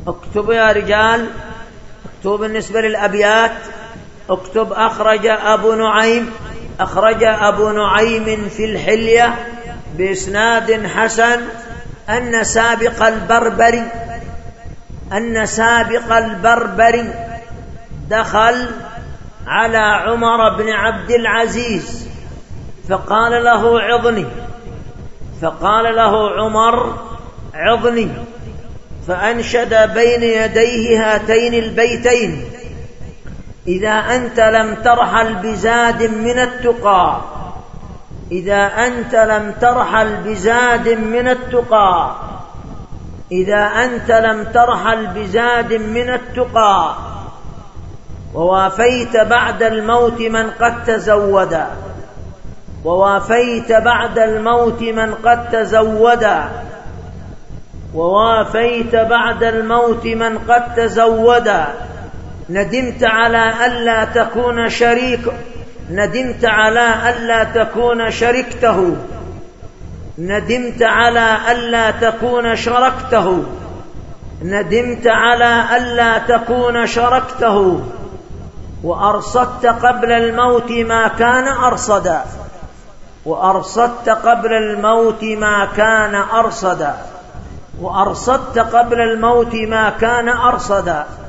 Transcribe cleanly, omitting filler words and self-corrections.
اكتب يا رجال، اكتب بالنسبة للأبيات، اكتب أخرج أبو نعيم في الحلية بإسناد حسن أن سابق البربري دخل على عمر بن عبد العزيز فقال له عمر عظني، فأنشد بين يديه هاتين البيتين: إذا أنت لم ترحل بزاد من التقى، إذا أنت لم ترحل بزاد من التقى، إذا أنت لم ترحل بزاد من التقى، ووافيت بعد الموت من قد تزودا، ووافيت بعد الموت من قد تزودا، ووافيت بعد الموت من قد تزودا، ندمت على ألا تكون شريكه، ندمت على ألا تكون شركته، ندمت على ألا تكون شركته، ندمت على ألا تكون شركته، وأرصدت قبل الموت ما كان أرصدا، وأرصدت قبل الموت ما كان أرصدا، وأرصدت قبل الموت ما كان أرصدا.